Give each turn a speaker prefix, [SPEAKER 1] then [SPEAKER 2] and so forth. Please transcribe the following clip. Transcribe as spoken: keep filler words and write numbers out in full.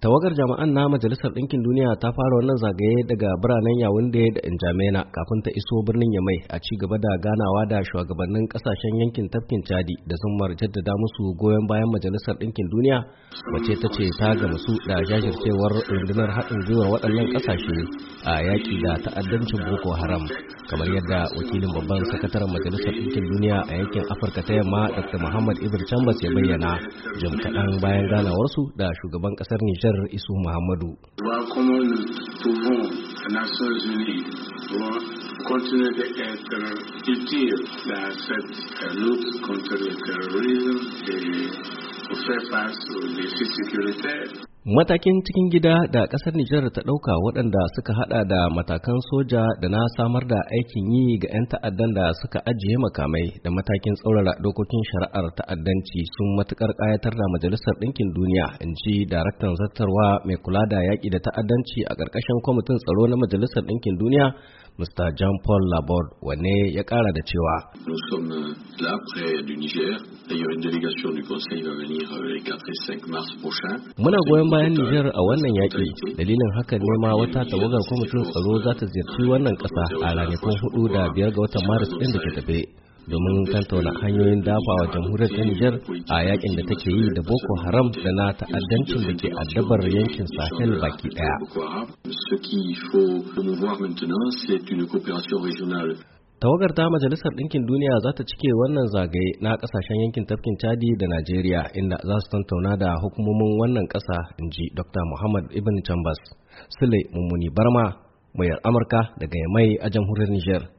[SPEAKER 1] Tawagar jami'an na Majalisar Ɗinkin Duniya ta fara wannan zagaye daga biranen Yaounde da N'Djamena kafin ta iso birnin Yamai a ci gaba da ganawa da shugabannin kasashen yankin tafkin Chadi da zummar jaddada musu goyon bayan Majalisar Ɗinkin Duniya wacce ta ce ta gamsu da jajircewar rundunar haɗin gwiwar waɗannan ƙasashe a yaƙi da ta'addancin Boko Haram, kamar yadda wakilin babban sakataren Majalisar Ɗinkin Duniya a yankin Afirka ta Yamma Doctor Muhammad Ibn Chambers ya bayyana jim kaɗan bayan ganawarsu da shugaban ƙasar Nijar Isu Muhammadu.
[SPEAKER 2] Continuer d'être utile dans cette lutte contre le terrorisme et pour faire face aux défis sécuritaires.
[SPEAKER 1] Matakin cikin gida da ƙasar Nijar ta ɗauka waɗanda suka haɗa da matakan soja da na samar da aikin yi ga 'yan ta'addan da suka ajiye makamai da matakin tsaurara dokokin shari'ar ta'addanci sun matuƙar ƙayatar da Majalisar Ɗinkin Duniya, in ji daraktan zartarwa mai kula da yaƙi da ta'addanci a ƙarƙashin kwamitin tsaro na Majalisar Ɗinkin Duniya, Mister Jean-Paul Laborde, wanne ya ƙara da cewa.
[SPEAKER 3] Nous sommes là près du Niger. D'ailleurs, une délégation du Conseil va venir les quatre et cinq mars prochains.
[SPEAKER 1] Muna goyon bayan Nijar a wannan yaƙi, dalilin haka ne ma wata tawagar kwamitin tsaro za ta ziyarci wannan ƙasa a ranakun hudu da biyar ga watan Maris ɗin da ke tafe, domin tantauna hanyoyin dafawa jamhuriyar ta Nijar a yakin da take yi da Boko Haram da na ta'addancin da ke addabar yankin Sahel baki ɗaya. Tawagar ta Majalisar Ɗinkin Duniya za ta cike wannan zagaye na ƙasashen yankin tafkin Chadi da Najeriya, inda za su tantauna da hukumomin wannan ƙasa, in ji Doctor Muhammad Ibn Chambers. Sule Mummuni Barma, muryar Amurka daga Yamai a jamhuriyar Nijar.